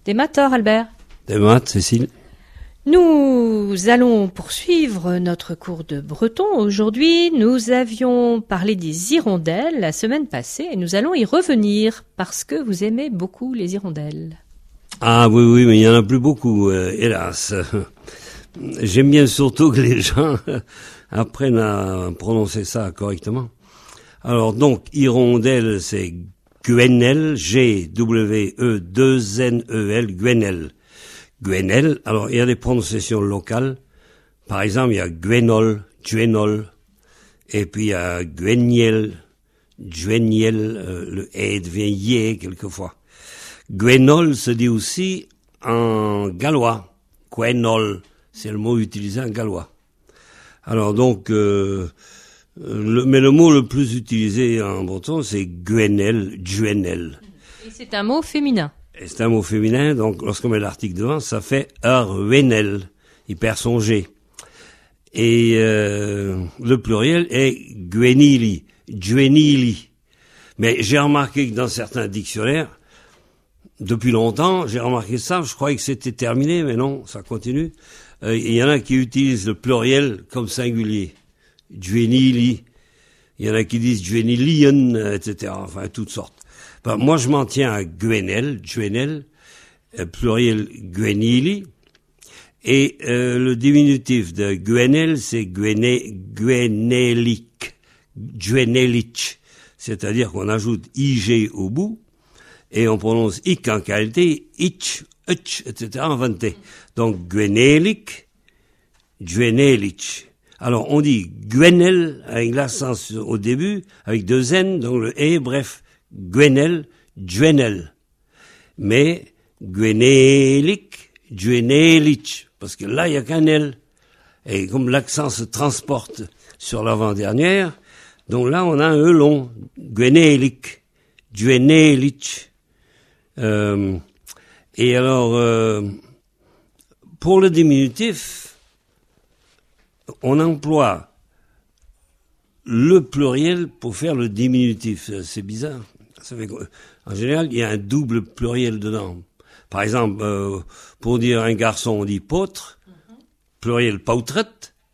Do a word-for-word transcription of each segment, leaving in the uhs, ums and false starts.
Des mators, Albert. Des maths, Cécile. Nous allons poursuivre notre cours de breton. Aujourd'hui, nous avions parlé des hirondelles la semaine passée et nous allons y revenir parce que vous aimez beaucoup les hirondelles. Ah oui, oui, mais il n'y en a plus beaucoup, euh, hélas. J'aime bien surtout que les gens apprennent à prononcer ça correctement. Alors donc, hirondelle, c'est Guenel, G W E deux N E L, Guenel. Guenel, alors il y a des prononciations locales. Par exemple, il y a Guenol, Guenol, et puis il y a Gueniel, Gueniel, euh, le E devient Yé quelquefois. Guenol se dit aussi en gallois. Guenol, c'est le mot utilisé en gallois. Alors donc, euh, le, mais le mot le plus utilisé en breton, c'est Guenel, Guenel. Et c'est un mot féminin. Et c'est un mot féminin, donc lorsqu'on met l'article devant, ça fait Arwenel. Il perd son G. Et euh, le pluriel est Guenili, Guenili. Mais j'ai remarqué que dans certains dictionnaires, depuis longtemps, j'ai remarqué ça, je croyais que c'était terminé, mais non, ça continue. Euh, il y en a qui utilisent le pluriel comme singulier. Guenili. Il y en a qui disent Guenilion, et cetera. Enfin, toutes sortes. Ben, moi, je m'en tiens à Guenel, Guenel, euh, pluriel Guenili, et euh, le diminutif de Guenel, c'est Guene, Guenelic, Guenelic, c'est-à-dire qu'on ajoute I G au bout, et on prononce ic en qualité, ich, utch, et cetera inventé. Donc, Guenelic, Guenelic. Alors, on dit Guenel, avec l'accent au début, avec deux N, donc le E, bref, Guenel, Guenel. Mais Guenelic, Guenelic, parce que là, il n'y a qu'un L. Et comme l'accent se transporte sur l'avant-dernière, donc là, on a un E long. Guenelic, Guenelic. Euh, et alors, euh, pour le diminutif, on emploie le pluriel pour faire le diminutif. C'est bizarre. Ça fait, en général, il y a un double pluriel dedans. Par exemple, euh, pour dire un garçon, on dit pautre, mm-hmm. pluriel pautret.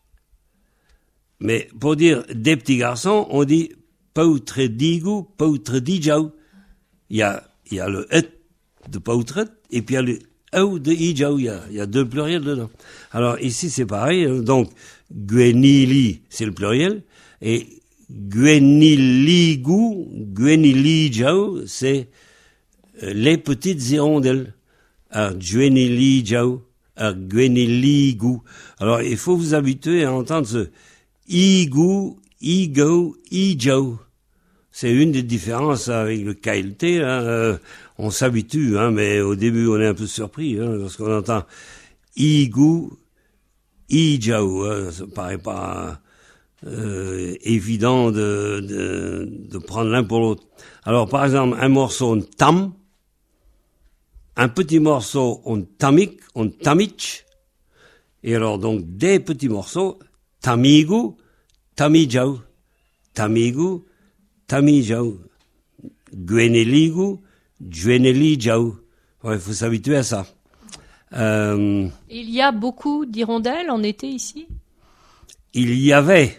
Mais pour dire des petits garçons, on dit pautredigou, pautredijau. Il y a, il y a le et de pautret et puis il y a le ou de ijau. Il y a, il y a deux pluriels dedans. Alors ici, c'est pareil. Donc, guenili, c'est le pluriel. Et Gueniligu, Guenilijau, c'est les petites hirondelles. Alors, Guenilijau, alors Gueniligu. Alors, il faut vous habituer à entendre ce Igu, Igo, Ijau. C'est une des différences avec le K L T, là. Euh, on s'habitue, hein, mais au début, on est un peu surpris, hein, lorsqu'on entend Igu, Ijau. Hein, ça paraît pas... Euh, évident de, de, de prendre l'un pour l'autre. Alors, par exemple, un morceau, on tam, un petit morceau, on tamik, on tamich, et alors, donc, des petits morceaux, tamigu, tamijau, tamigu, tamijau, gueneligu, guenelijau. Ouais, il faut s'habituer à ça. Euh, Il y a beaucoup d'hirondelles en été ici? Il y avait...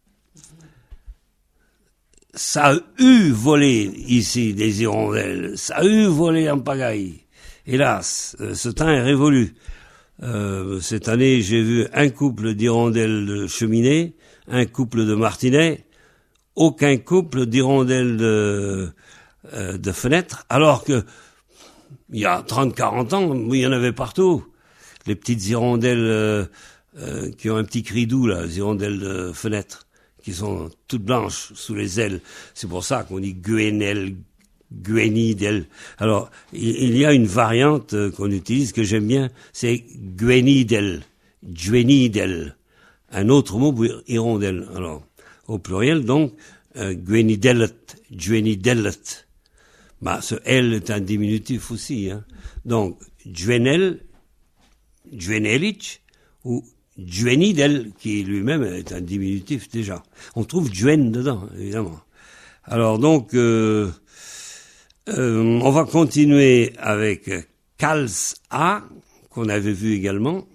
Ça a eu volé ici des hirondelles, ça a eu volé en pagaille. Hélas, ce temps est révolu. Euh, cette année, j'ai vu un couple d'hirondelles de cheminée, un couple de martinets, aucun couple d'hirondelles de, euh, de fenêtres, alors que il y a trente quarante ans, il y en avait partout. Les petites hirondelles euh, euh, qui ont un petit cri doux, là, les hirondelles de fenêtres, qui sont toutes blanches sous les ailes. C'est pour ça qu'on dit Guenel, Guenidel. Alors, il y a une variante qu'on utilise que j'aime bien, c'est Guenidel, Guenidel. Un autre mot pour hirondelle. Alors, au pluriel, donc, euh, Guenidellet, Guenidellet. Bah, ce L est un diminutif aussi, hein. Donc, Guenel, Guenelic, ou Guenidel, qui lui-même est un diminutif déjà. On trouve Guen dedans, évidemment. Alors donc, euh, euh, on va continuer avec Kalza, qu'on avait vu également,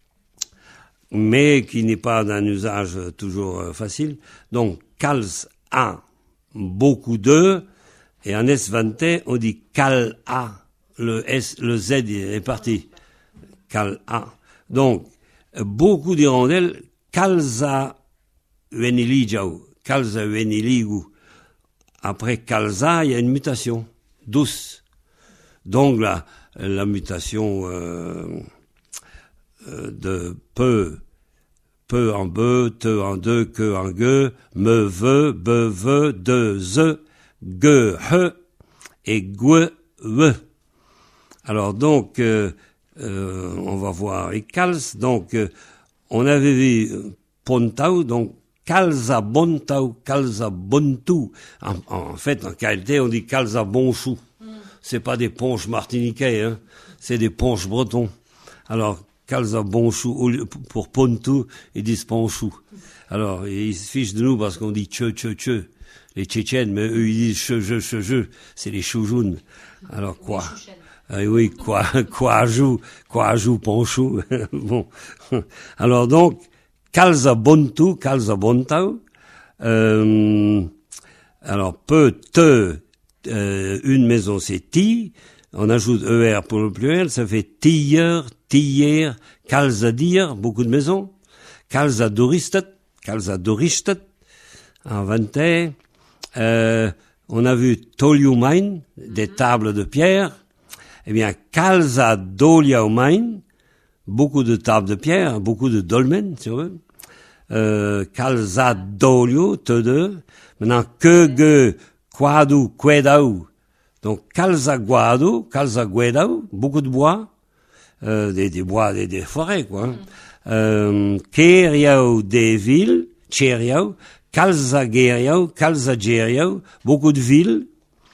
mais qui n'est pas d'un usage toujours euh, facile. Donc, Kalza, beaucoup de, et en esvantais, on dit Kal-A. Le S, le Z est parti. Kal-A. Donc, beaucoup d'hirondelles, Kalza Weniligiau, Kalza Weniligu. Après Kalza, il y a une mutation, douce. Donc, la, la mutation euh, euh, de peu, peu en be, te en de, que en ge, me ve, be ve, de ze, ge, he, et gue, we. Alors donc, euh, euh, on va voir les Kals. Donc, euh, on avait vu Pontau, donc Kalza Bontau, Kalza Bontou. En, en fait, en qualité, on dit Kalza Bonchou. Mm. C'est pas des ponches martiniquais, hein. C'est des ponches bretons. Alors, Kalza Bonchou, pour Pontou, ils disent Ponchou. Alors, ils se fichent de nous parce qu'on dit tche, tche, tche. Les Tchétchènes, mais eux, ils disent che, je, che, je. C'est les choujounes. Alors, quoi? Ah oui, quoi, quoi joue, quoi joue Ponchou. Bon. Alors donc, Kalza Bontou, Kalza Bontau. Euh, alors, peu, te, euh, une maison, c'est ti. On ajoute er pour le pluriel, ça fait tier, tier, Kalza dir, beaucoup de maisons. Kalza doristat, Kalza doristat, en vingt. Euh, on a vu Toliumain, des tables de pierre. Eh bien, Kalza Doliaumain, beaucoup de tables de pierre, beaucoup de dolmens, si on veut. Euh, Kalza Dolio, te deux. Maintenant, que ge, quadu, quedau. Donc, Kalza Guadu, Kalza Guedau, beaucoup de bois, euh, des, des bois, des, des forêts, quoi. Mm. Euh, Keriau, des villes, Cheriau, Kalza Geriau, Kalza Geriau, beaucoup de villes.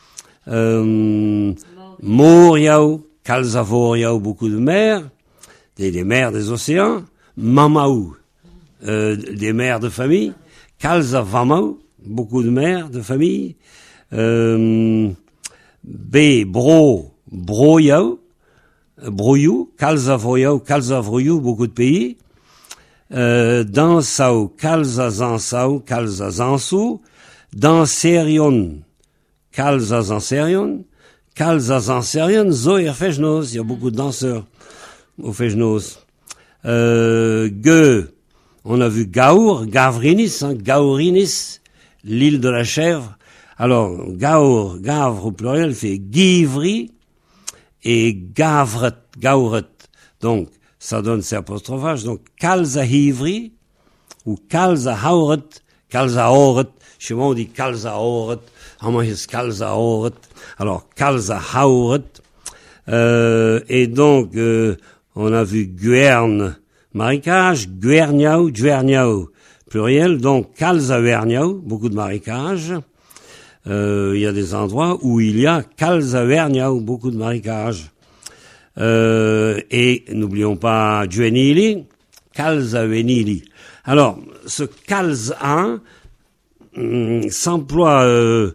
Euh, Moriau, Kalzavoriau, beaucoup de mers, des, des mers des océans. Mamaou, euh, des mers de famille. Kalzavamau, beaucoup de mers de famille. Euh, B, Bro, Broyau, Broyou, Kalzavoyau, Kalzavroyou, beaucoup de pays. Euh, Dansau, Kalzazansau, Kalzazansou. Danserion, Kalzazanserion. Kalzazanserion, zo et Fejnos, il y a beaucoup de danseurs au Fejnos. Euh, Ge, on a vu Gaur, Gavrinis, hein, Gaurinis, l'île de la chèvre. Alors, Gaur, Gavre au pluriel fait Givri et Gavret, Gauret. Donc, ça donne ces apostrophages. Donc, Kalzahivri ou Kalzahauret, Kalzahauret. Chez moi, on dit Kalzahauret. En moi, c'est Kalzahauret. Alors, Kalzahauret. Euh, et donc, euh, on a vu Guerne, marécage, Guerniau, Guerniau, pluriel. Donc, Kalzaverniau, beaucoup de marécages. Euh, il y a des endroits où il y a Kalzaverniau, beaucoup de marécages. Euh, et n'oublions pas Juenili, Kalzavenili. Alors, ce Kalza hum, s'emploie euh,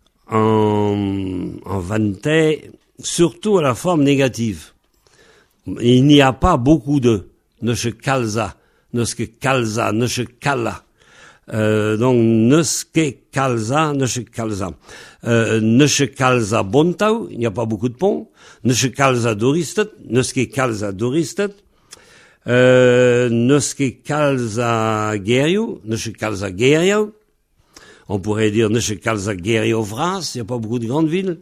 en, en vantais, surtout à la forme négative. Il n'y a pas beaucoup de ne se Kalza, ne se Kalza, ne se Kala. Euh, donc, ne se Kalza, ne se Kalza. Euh, ne se Kalza Bontau, il n'y a pas beaucoup de ponts. Ne se Kalza Doristat, ne se Kalza Doristat. Euh, ne se Kalza Geriou, ne se Kalza Geriou. On pourrait dire ne se Kalza Geriou Vras, il n'y a pas beaucoup de grandes villes.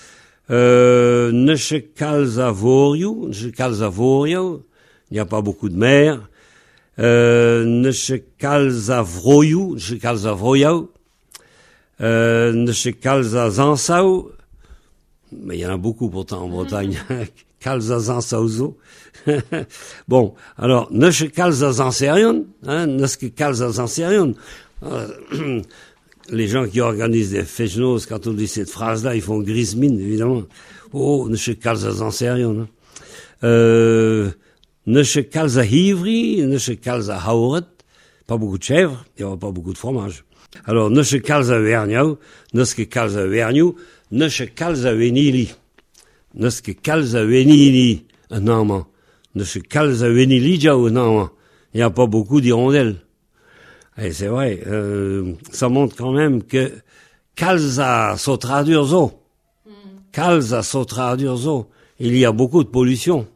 Euh, ne se Kalza Voriou, ne se Kalza Voriou, il n'y a pas beaucoup de mers. Euh, ne se Kalza Vroyou, ne se Kalza Vroyou. Euh, ne se Kalza Zansau, mais il y en a beaucoup pourtant en Bretagne. Kalza Zansauzo. Bon, alors, ne se Kalza Zanserion, hein, ne se Kalza Zanserion. Euh, les gens qui organisent des Fejnos, quand on dit cette phrase-là, ils font grise mine, évidemment. Oh, ne se Kalza Zanserion. Hein. Euh, ne se Kalza Hivri, ne se Kalza Hauret. Pas beaucoup de chèvres, il n'y aura pas beaucoup de fromage. Alors, ne se Kalza Verniau, ne se Kalza Verniu, ne se Kalza Venili. Neske kalza venili, non, Neske kalza venili jau, non. Il n'y a pas beaucoup d'hirondelles. Et c'est vrai, euh, ça montre quand même que kalza so traduire zo. Kalza so traduire zo. Il y a beaucoup de pollution.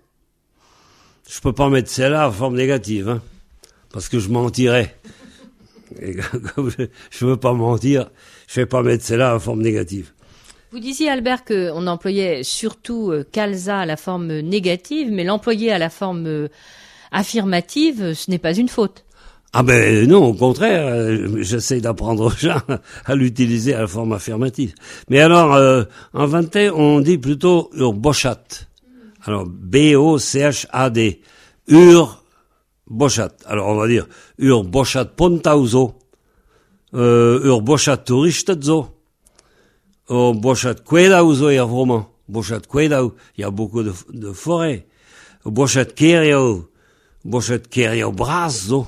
Je peux pas mettre celle-là en forme négative, hein, parce que je mentirais. Et comme je, je veux pas mentir, je vais pas mettre celle-là en forme négative. Vous disiez, Albert, qu'on employait surtout euh, kalza à la forme négative, mais l'employer à la forme euh, affirmative, ce n'est pas une faute. Ah ben non, au contraire, euh, j'essaie d'apprendre aux gens à l'utiliser à la forme affirmative. Mais alors, euh, en vingt, on dit plutôt ur bochat. Alors, B O C H A D. Ur bochat. Alors, on va dire ur bochat pontauzo. Euh, ur bochat touristatzo. Ur bochat quedauzo er vraiment. Bochat quedau. Il y a beaucoup de, de forêts. Bochat keriau. Bochat keriau brazo.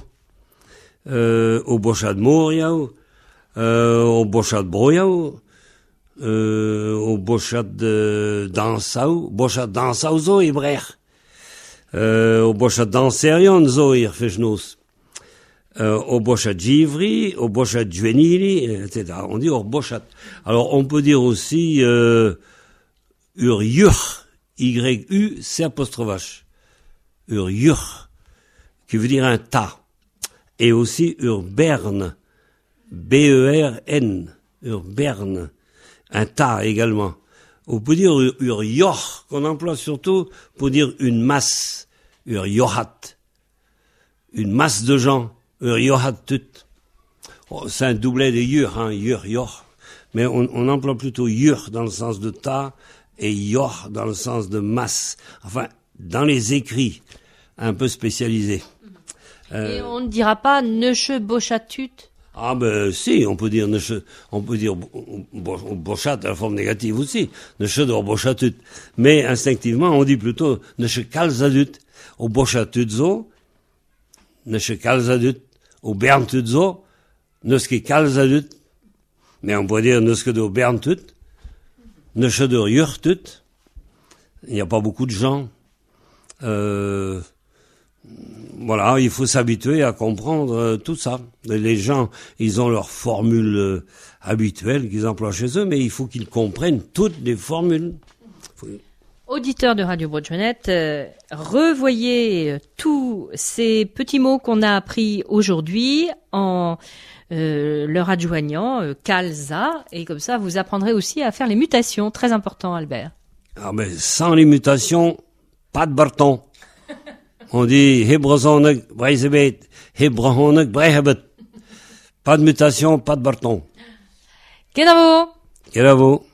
Euh, au bochat moriau. Euh, au bochat broiau. Euh, au bochat de dansau, bochat dansau zo e brer. Euh, au bochat danserion zo e fechnos. Euh, au bochat givri, au bochat juenili, et cetera. On dit au bochat. Alors, on peut dire aussi, euh, ur yur, Y-U, c'est apostrophe. Ur yur, qui veut dire un tas. Et aussi ur berne, B E R N, ur berne. Un tas également. On peut dire ur yor, qu'on emploie surtout pour dire une masse, ur yohat. Une masse de gens, ur yohat tut. Oh, c'est un doublet de yur, hein, yur, yor. Mais on, on emploie plutôt yur dans le sens de tas et yor dans le sens de masse. Enfin, dans les écrits un peu spécialisés. Euh, et on ne dira pas neche bochatut. Ah ben si, on peut dire on peut dire bochat à la forme négative aussi, neche de bochatut. Mais instinctivement, on dit plutôt neche kalzadut, au bochatut zo, neche kalzadut, au berntut zo, neske kalzadut. Mais on peut dire neske de berntut, neche de yurtut. Il n'y a pas beaucoup de gens. Euh, Voilà, il faut s'habituer à comprendre euh, tout ça. Les gens, ils ont leurs formules euh, habituelles qu'ils emploient chez eux, mais il faut qu'ils comprennent toutes les formules. Faut... Auditeurs de Radio Broad-Jeunette, euh, revoyez euh, tous ces petits mots qu'on a appris aujourd'hui en euh, leur adjoignant euh, kalza, et comme ça vous apprendrez aussi à faire les mutations. Très important, Albert. Ah ben, sans les mutations, pas de barton. On dit hebrozonek, breizebet, hebrohonek, breihebet. Pas de mutation, pas de barton. Kenavo. Kenavo.